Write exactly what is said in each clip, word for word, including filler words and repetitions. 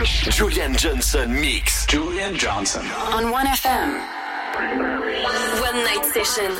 Julian Johnson Mix. Julian Johnson. On one F M. One Night Session.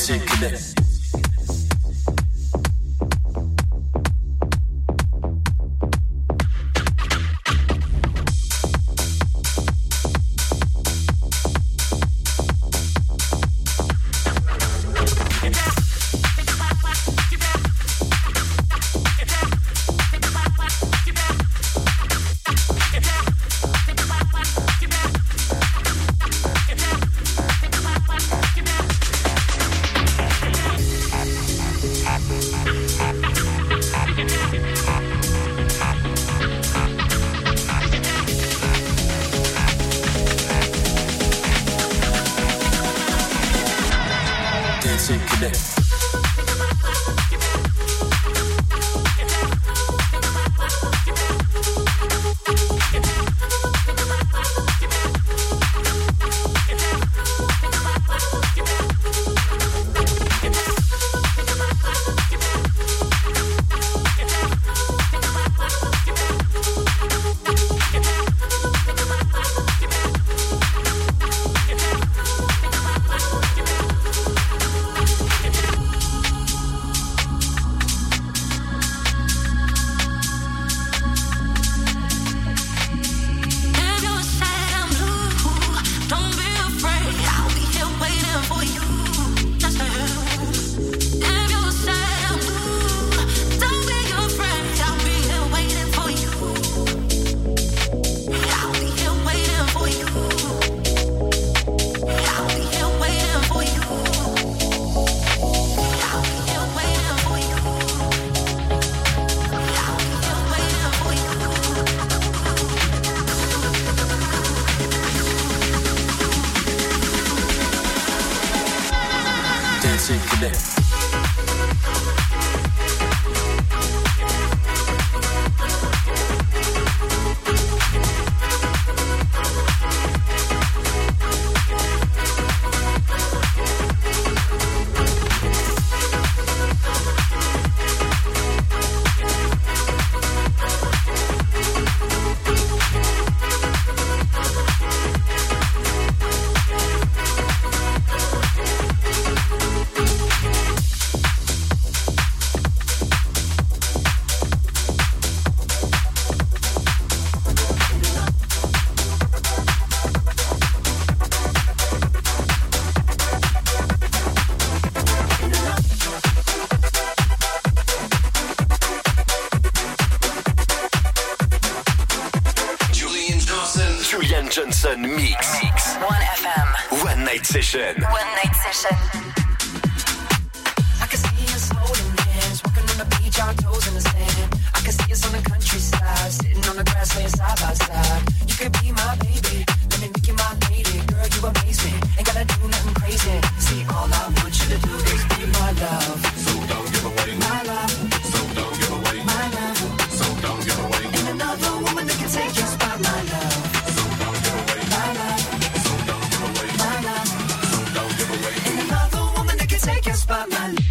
Dancing Connect. Dancing Connect. Johnson Mix. Mix. one F M. One Night Session. One Night Session. I can see us holding hands, walking on the beach, our toes in the sand. I can see us on the countryside, sitting on the grass, laying side by side. You could be my baby, let me make you my lady. Girl, you amaze me, ain't gotta do nothing crazy. See, all I want you to do is be my love. So don't give away my love. So don't give away my love. So don't give away. Ain't another woman that can take your spot, my love. Take your spot, my love.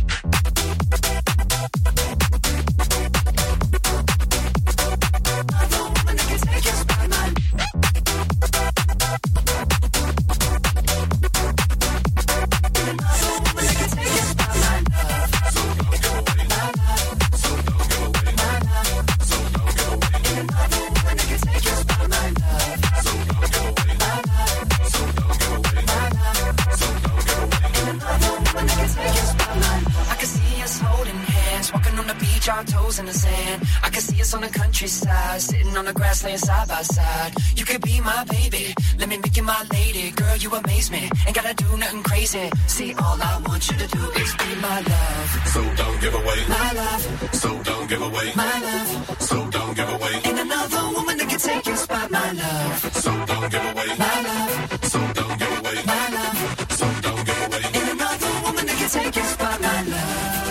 Our toes in the sand. I can see us on the countryside, sitting on the grass, laying side by side. You could be my baby, let me make you my lady. Girl, you amaze me, ain't gotta do nothing crazy. See, all I want you to do is be my love. So don't give away my love. So don't give away my love. So don't give away. Ain't another woman that can take your spot, my love. So don't give away my love. So don't give away my love. So don't give away. Ain't another woman that can take your spot, my love.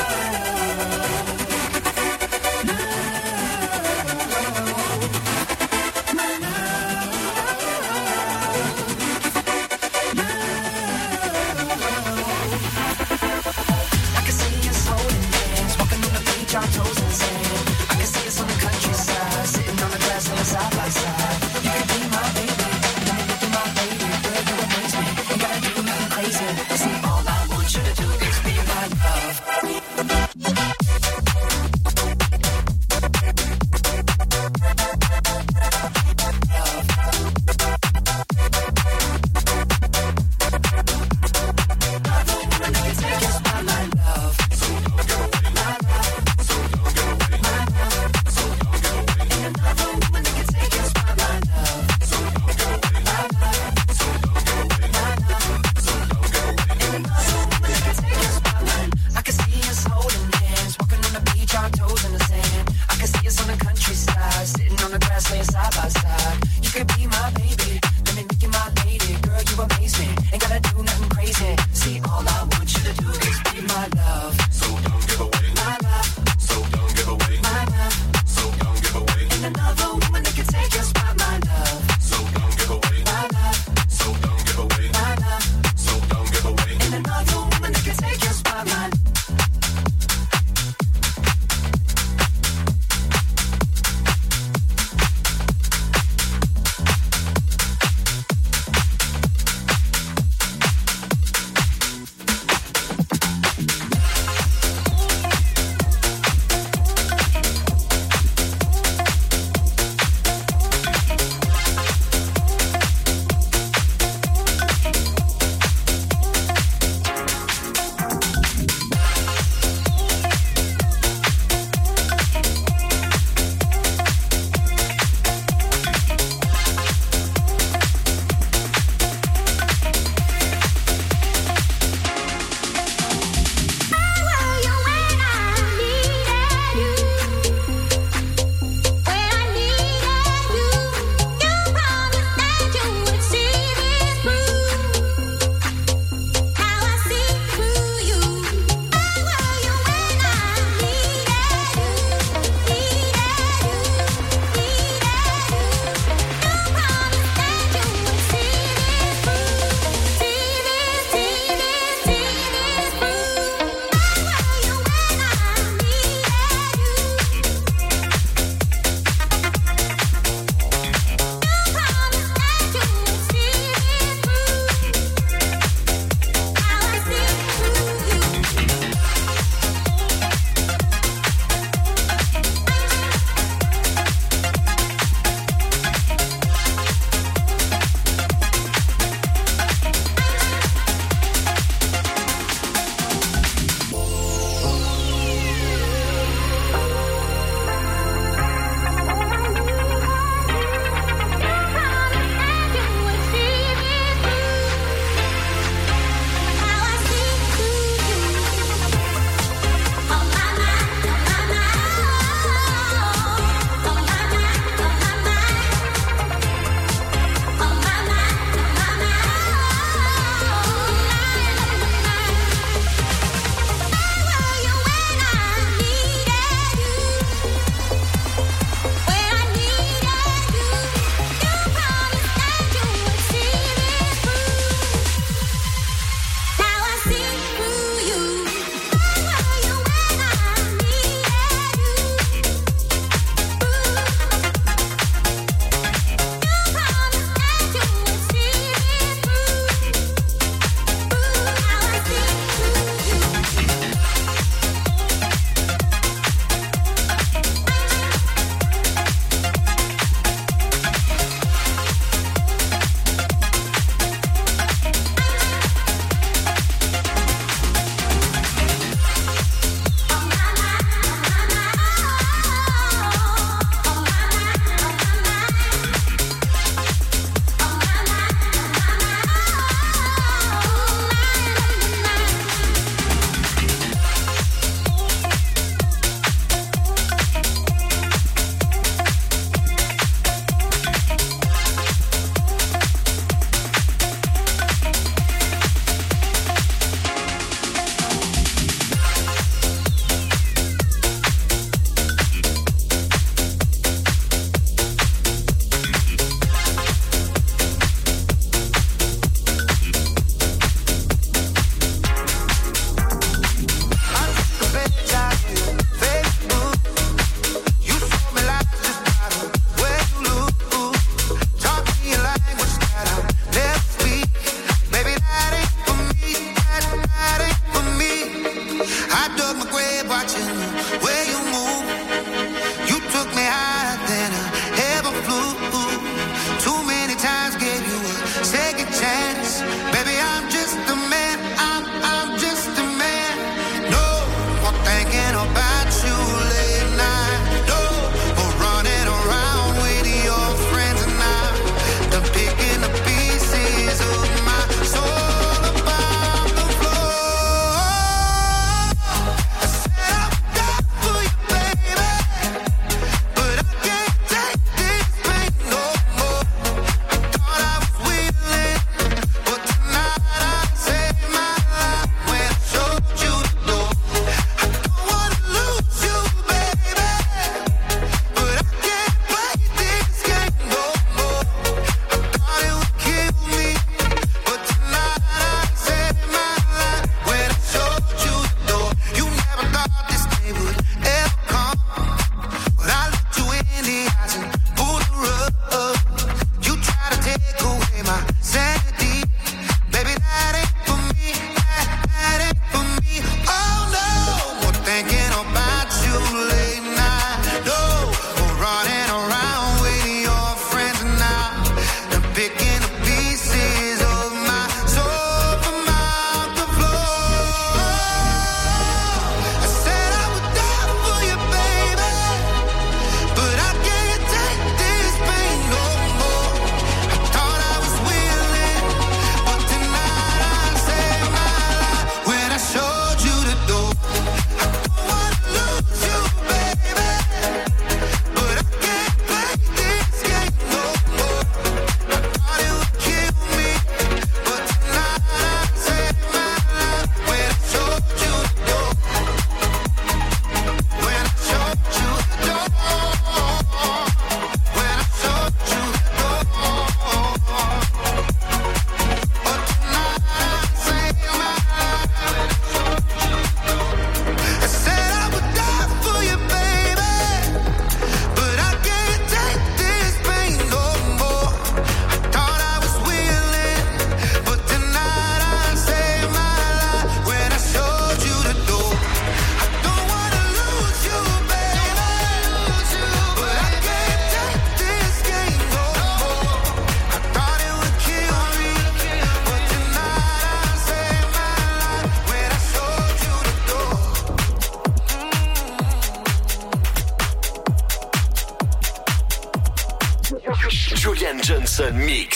Our toes in the sand. I can see us on the countryside, sitting on the grass, laying side by side. You could be my baby, let me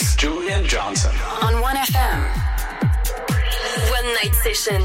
mix. Julian Johnson. On one F M. One Night Session.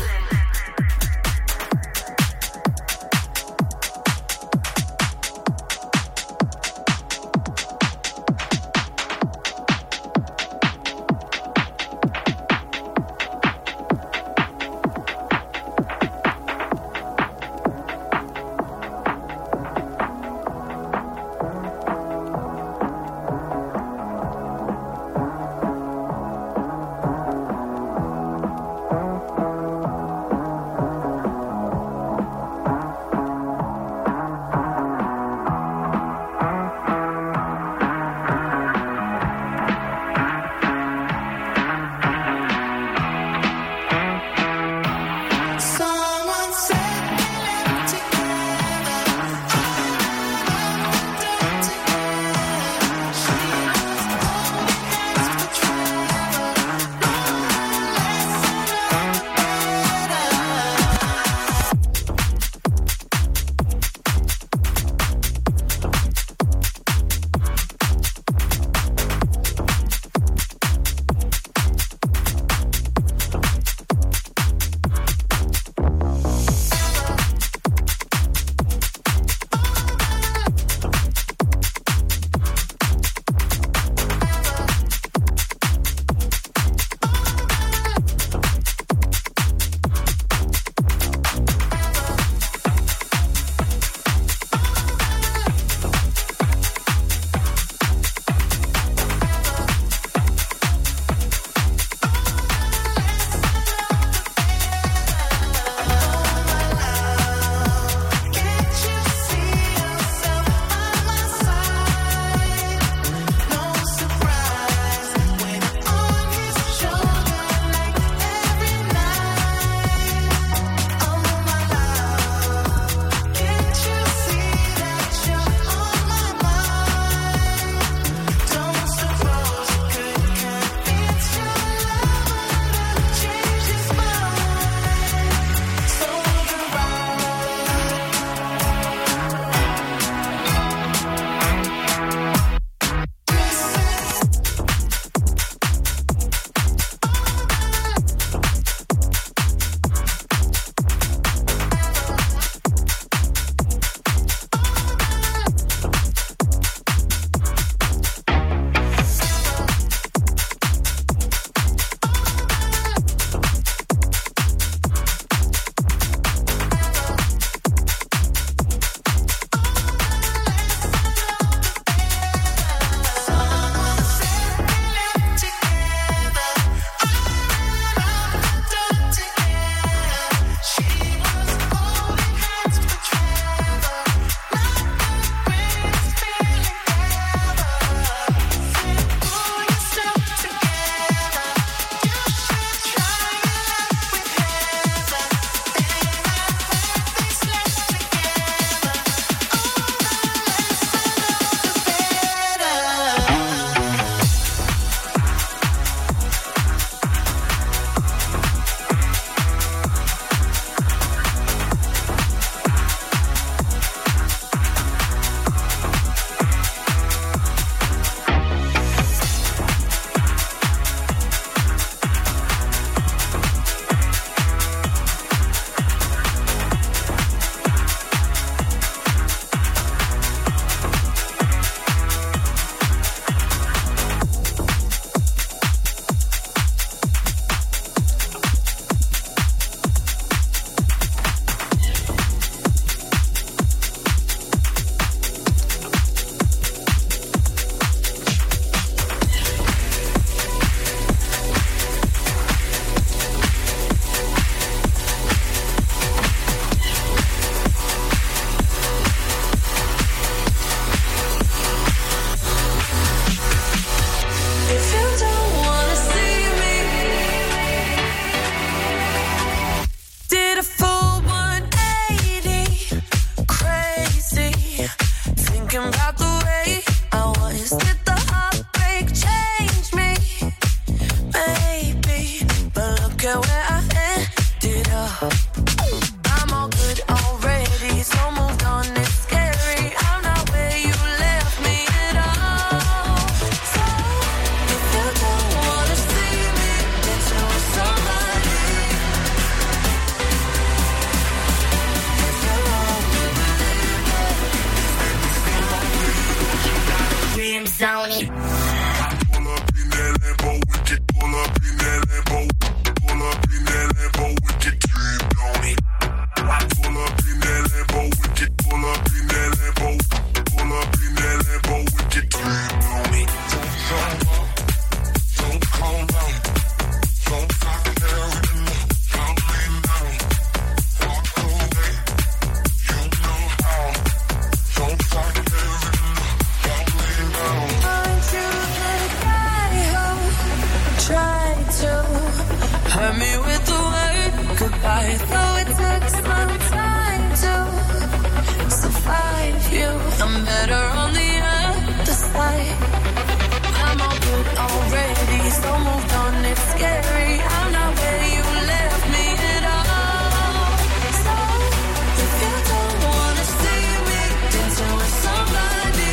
hurt me with the word goodbye. Though it took some time to survive you, I'm better on the other side. I'm all good already, so moved on, it's scary. I'm not where you left me at all. So, if you don't wanna see me dancing with somebody,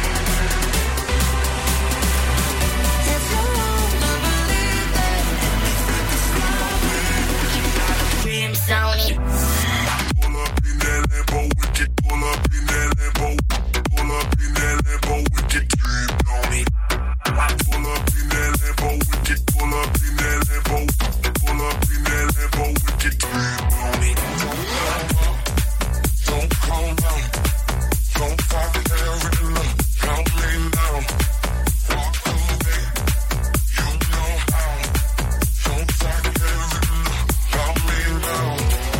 if you wanna believe that anything can stop me, you gotta dream, Sony. Pull up in that Lambo, we can pull up in that Lambo. Pull up in that Lambo, we can dream on me. Pull up in that Lambo, we can pull up in that Lambo. Pull up in that Lambo, we can dream on me. Don't calm down, don't fight the air in love. Count me down, walk away, you know how. Don't fight the air in love, count me down.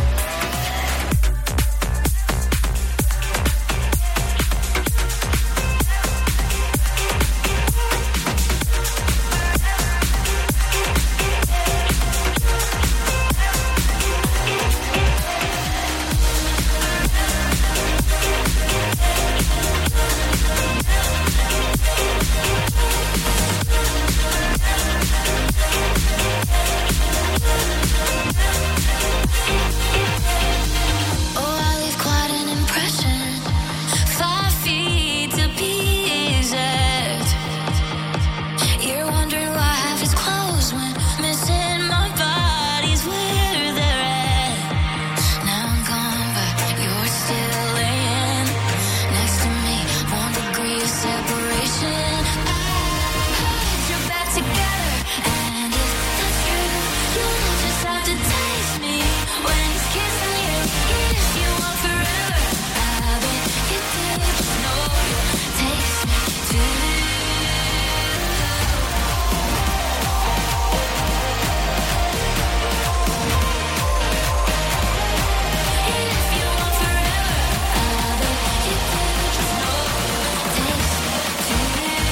Oh, I leave quite an impression. Five feet to be exact. You're wondering why half is closed when missing my body's where they're at. Now I'm gone, but you're still laying next to me. One degree of separation. I put your back together, and if that's true, you'll just have to taste me when he's kissing you. If you want forever, I bet you do. Just know you'll taste me too. If you want forever, I bet you do. Just know you'll taste me too.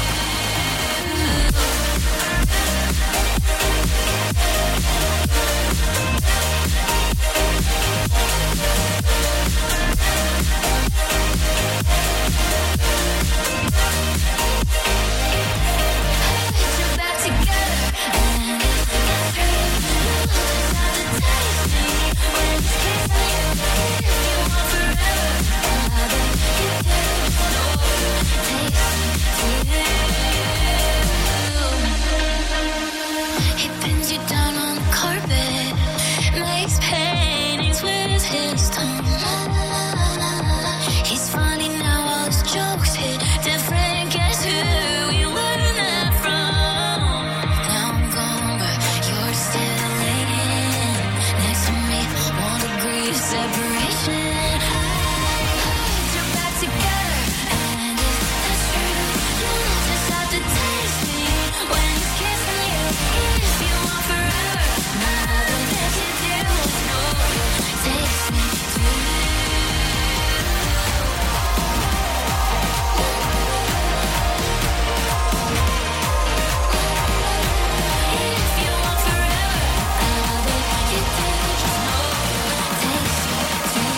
Put your back together, and if that's true, you'll just have to taste me when he's kissing you. If you want forever, I bet you do. Know you'll taste me too. He pins you down on the carpet, makes paintings with his tongue. He's funny now, all his jokes hit different. Guess who you learned that from? Now I'm gone, but you're still laying next to me. One degree of separation. I put your back together, and if that's true, you'll just have to taste me when he's kissing you. If you want forever, I bet you do. Know you'll taste me too. If you want forever, I bet you do. Just know you'll taste me too.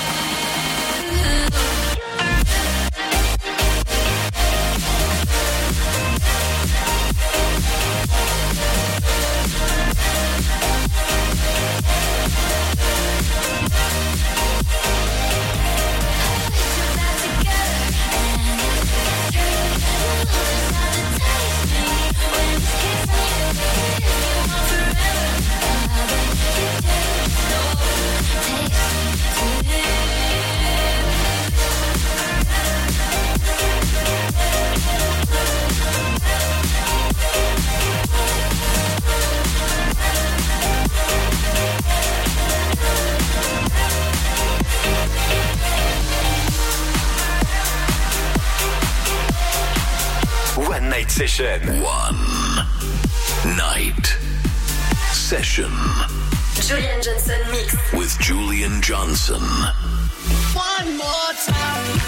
One night session. One night session Julian Johnson Mix. with Julian Johnson. One more time.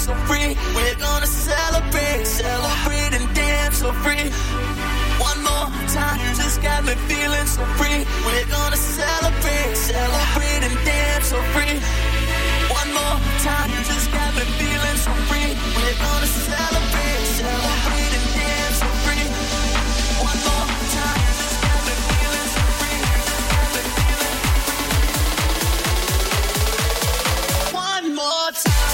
so free. We're gonna celebrate, celebrate and dance so free. One more time, you just got me feeling so free. We're gonna celebrate, celebrate and dance so free. One more time, you just got me feeling so free. We're gonna celebrate, celebrate and dance so free. One more time, you just got me feeling so free. Just got me feeling so free. One more time.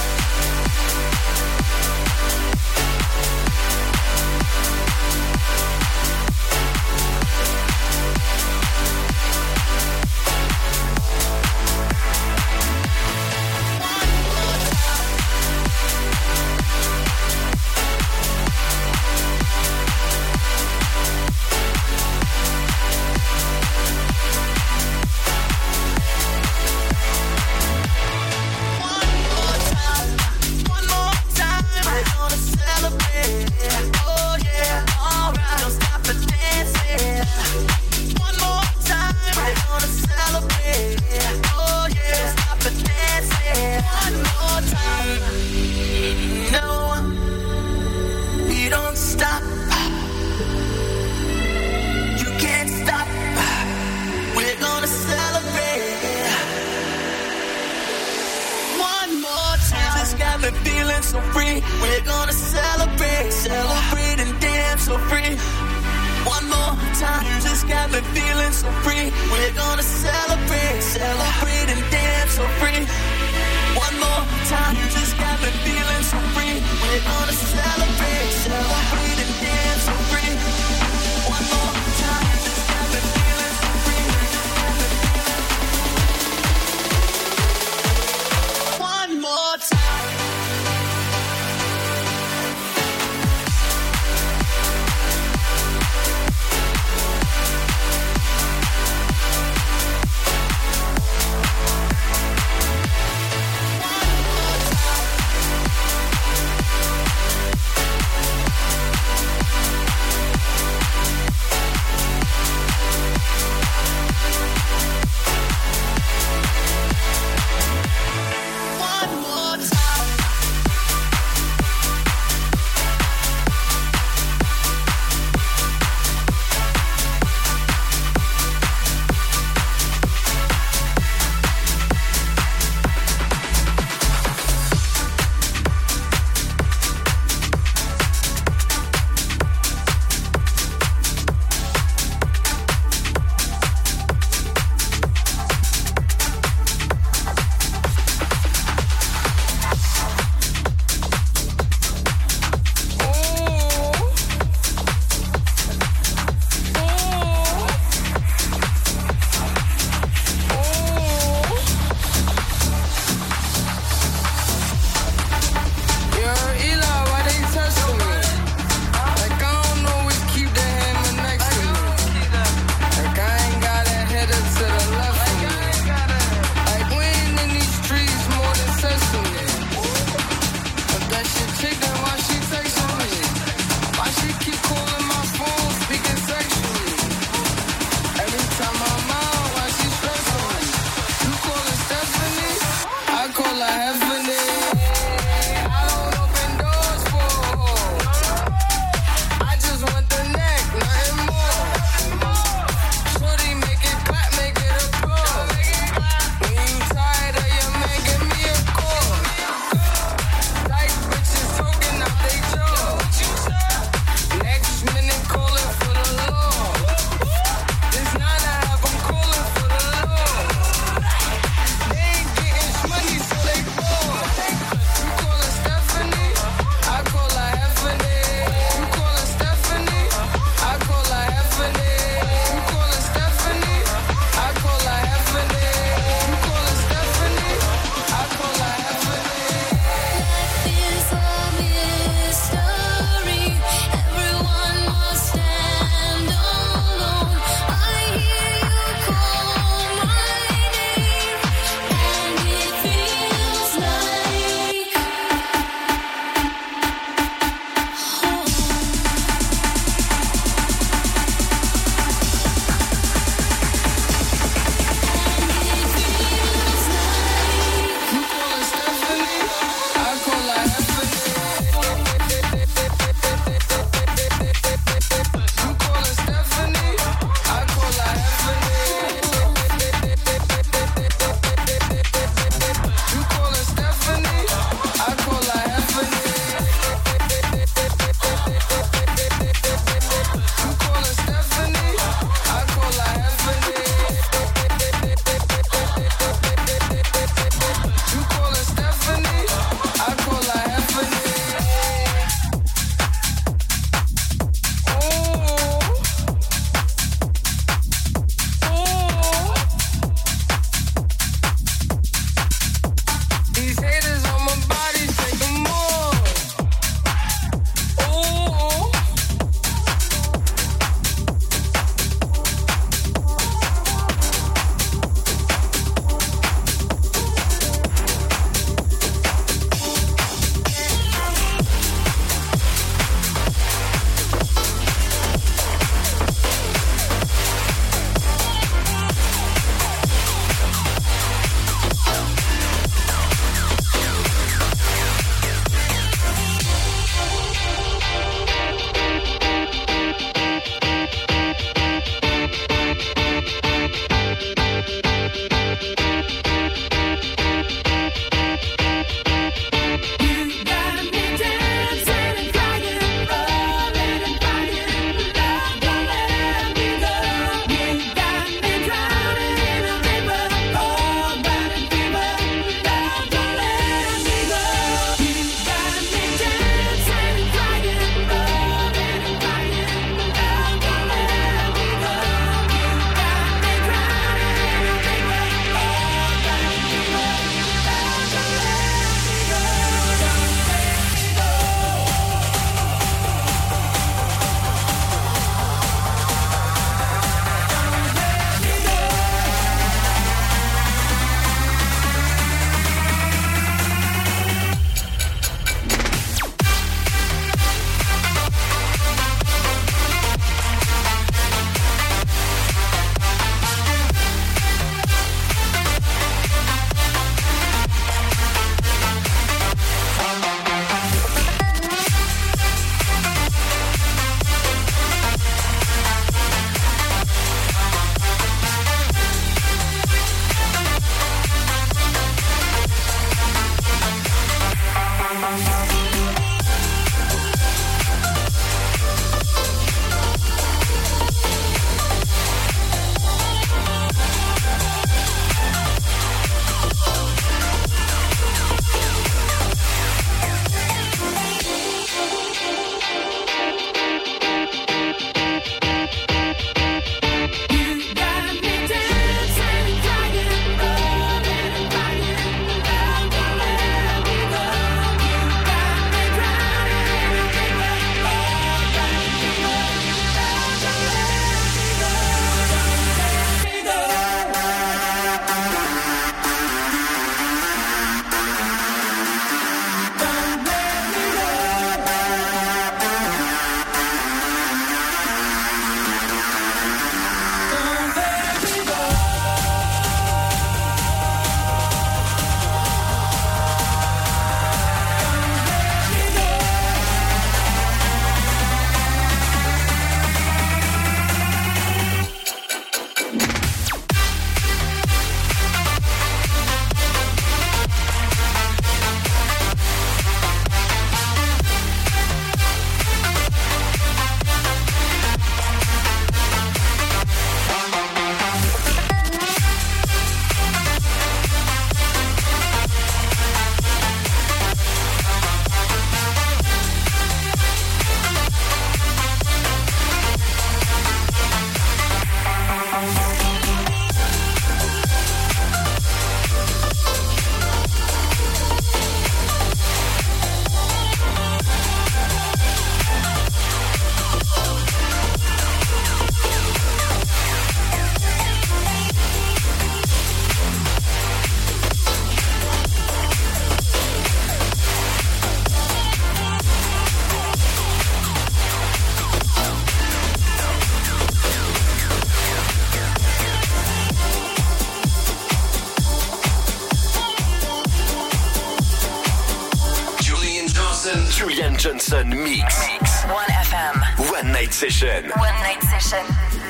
Johnson Mix. one F M. One Night Session. One Night Session.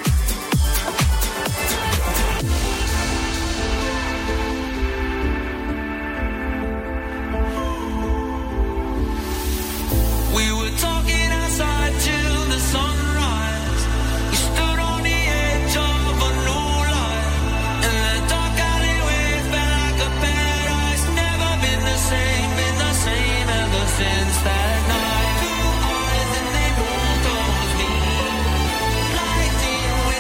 We were talking outside till the sunrise. We stood on the edge of a new life. And the dark alleyway felt like a paradise. Never been the same, been the same ever since that night. Two eyes and they both told me. Lighting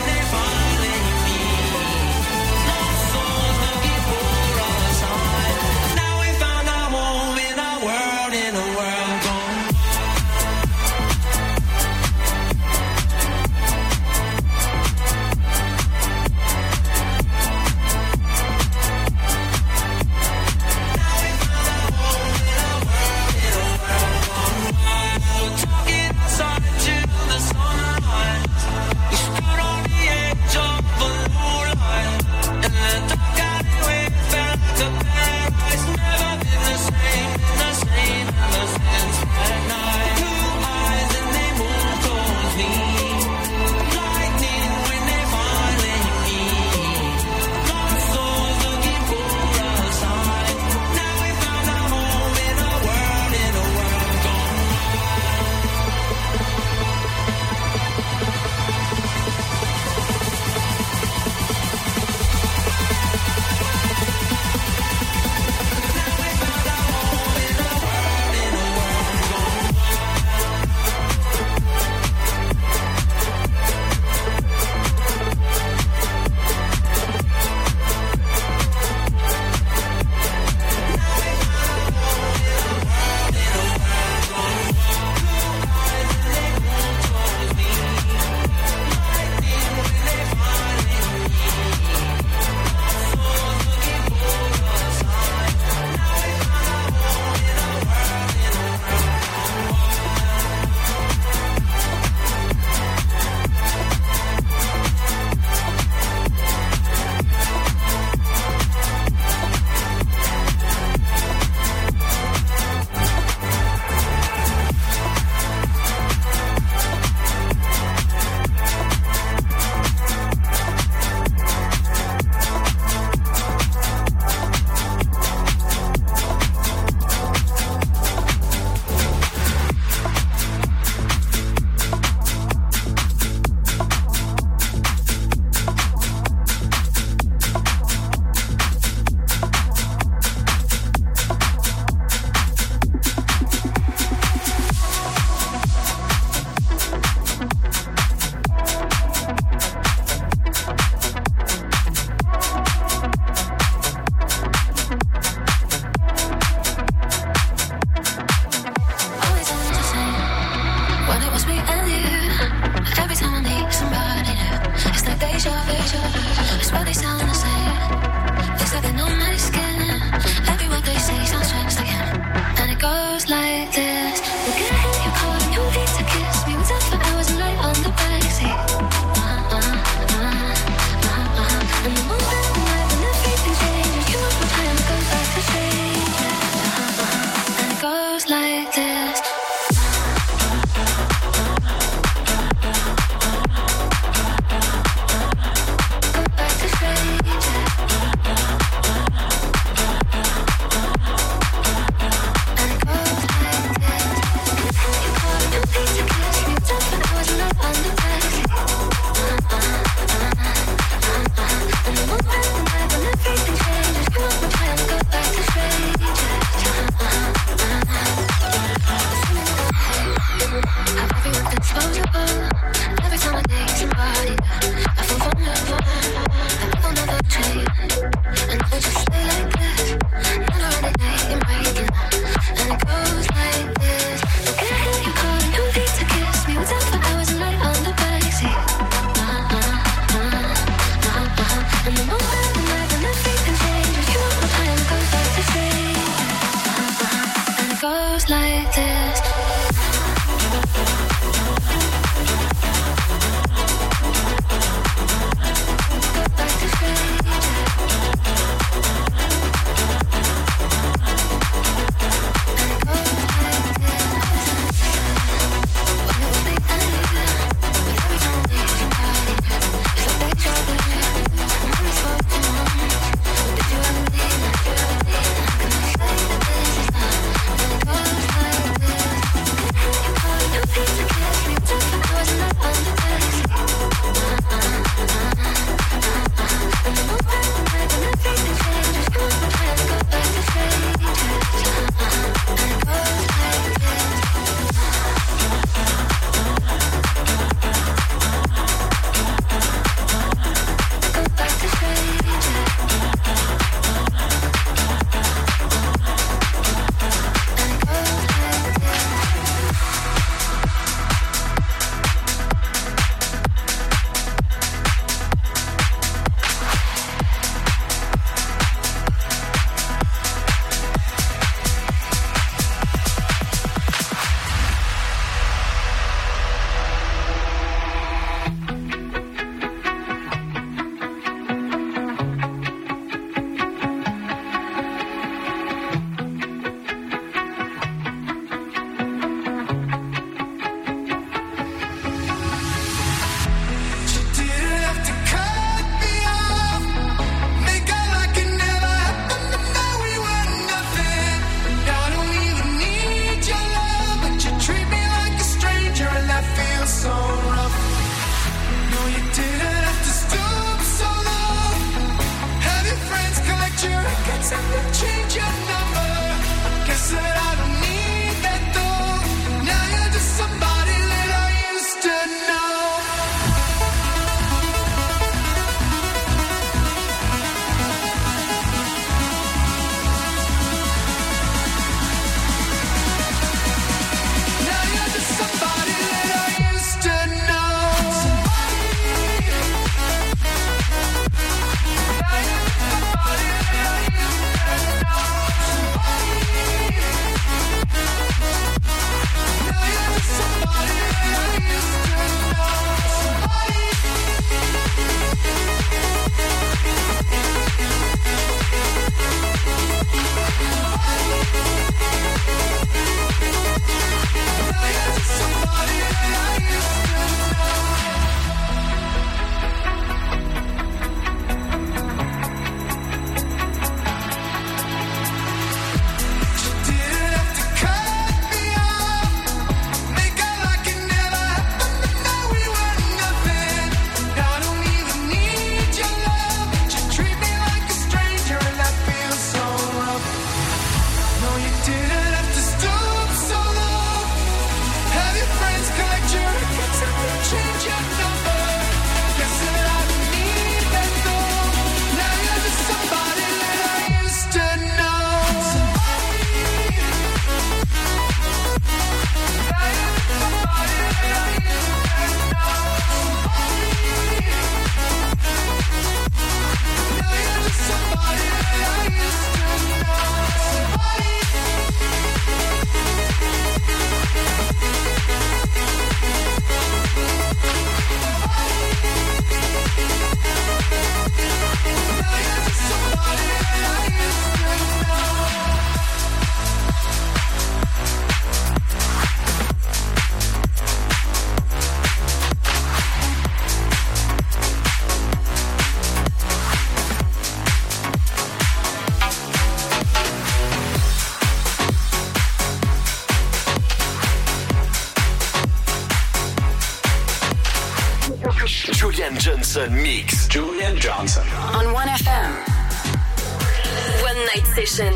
Julian Johnson mix. Julian Johnson. On one F M. One Night Session.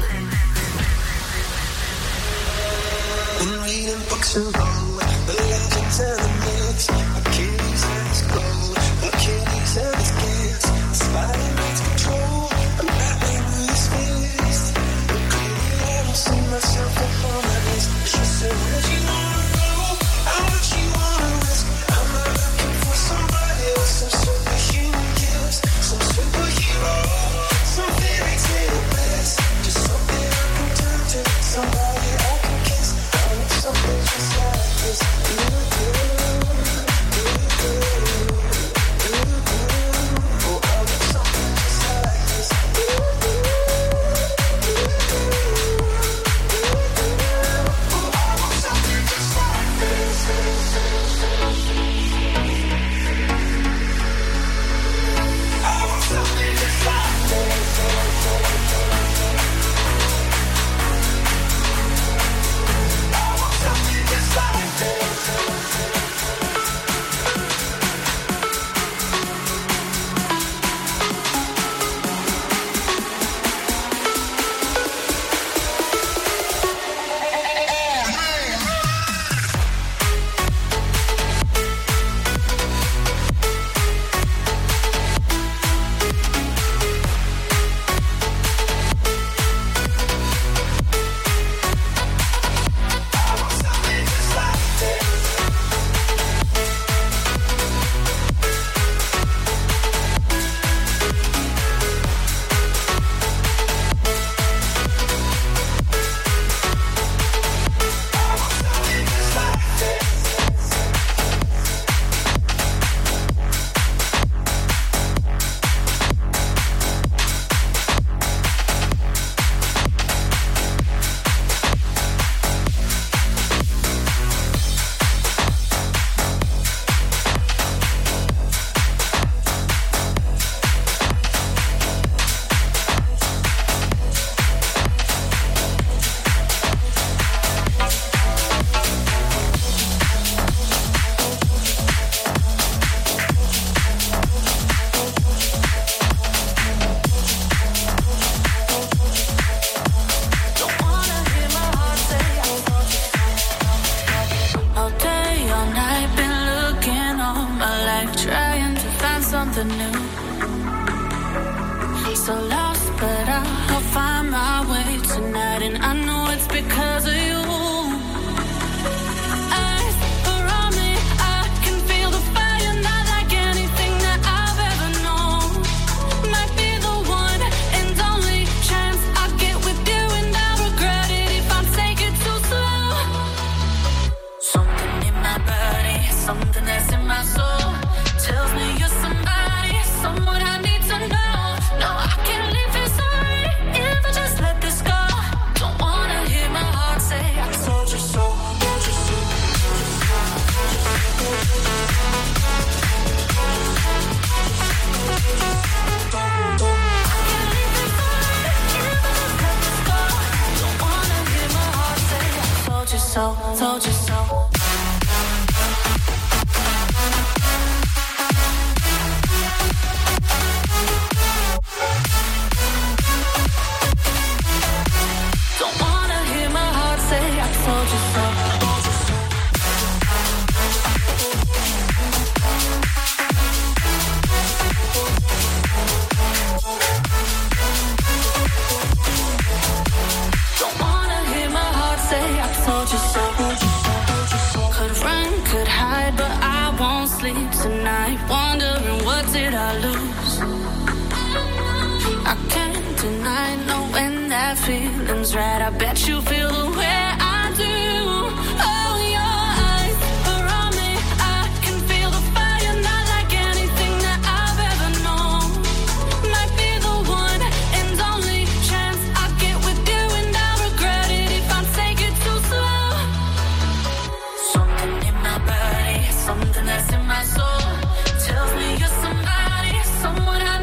Been reading books and gold, the legends and the myths, Achilles and his gold, Achilles and his gifts, Spider-Man's control, I'm battling with his fist. But clearly I don't see myself upon that list. She said, where'd you wanna go? How much you wanna risk? I'm not looking for somebody with some superhuman gifts, some superhero, some fairy tale bliss, just something I can turn to, somebody I can kiss. Something just like this. Oh, I want something just like this. Oh, I want something just like this. I want something just like this. Something just like this.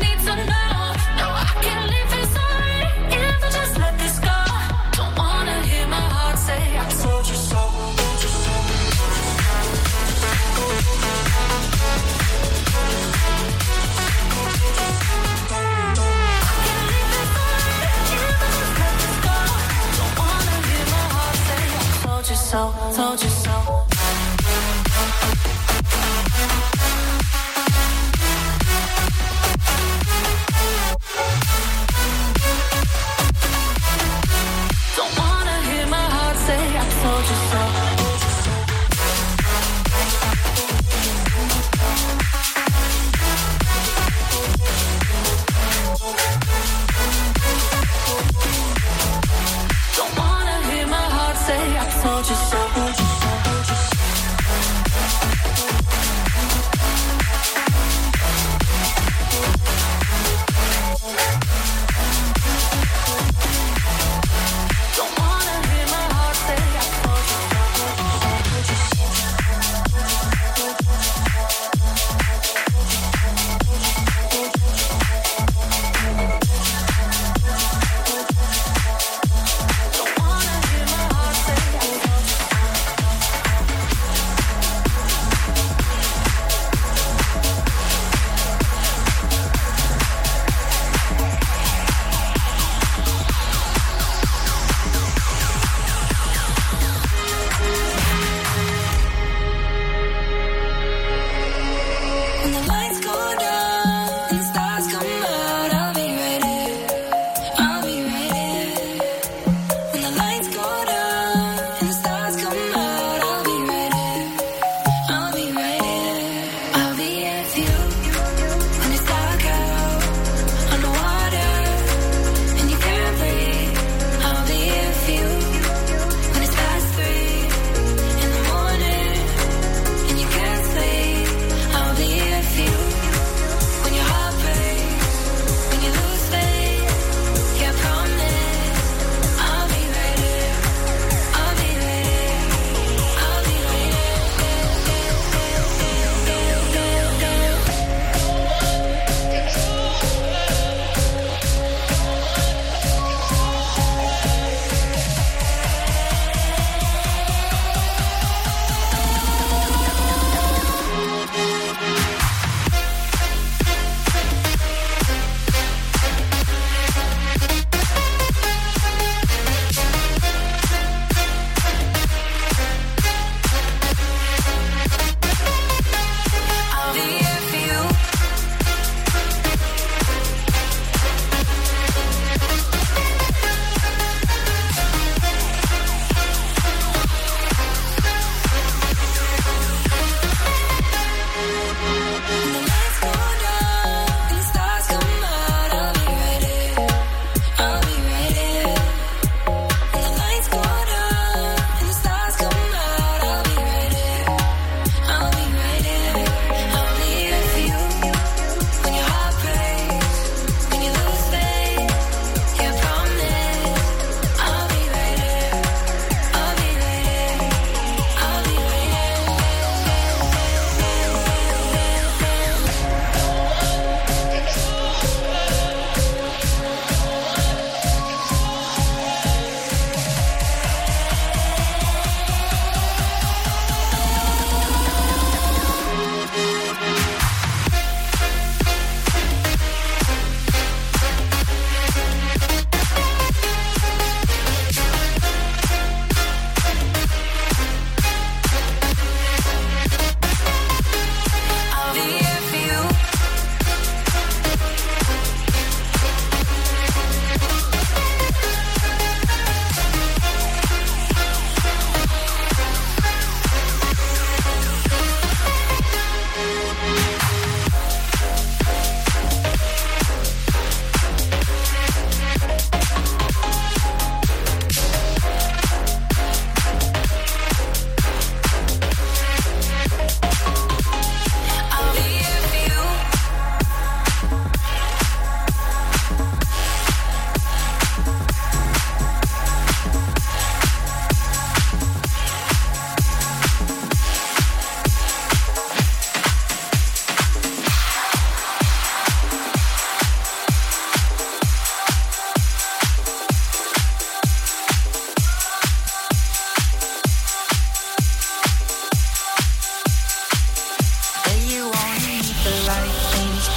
Someone I need to know. No, I can't live inside if I just let this go. Don't wanna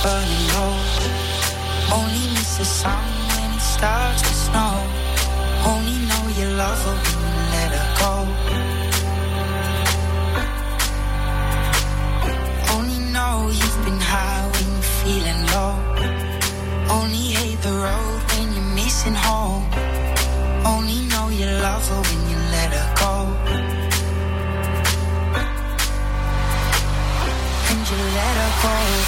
burning low. Only miss the sun when it starts to snow. Only know you love her when you let her go. Only know you've been high when you're feeling low. Only hate the road when you're missing home. Only know you love her when you let her go. And you let her go.